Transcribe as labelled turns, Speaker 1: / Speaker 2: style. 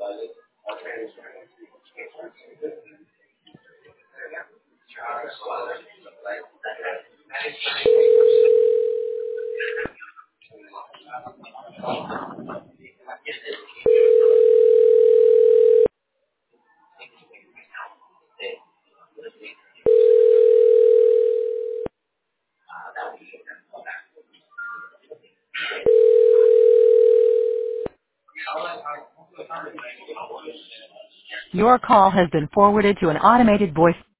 Speaker 1: Your call has been forwarded to an automated voice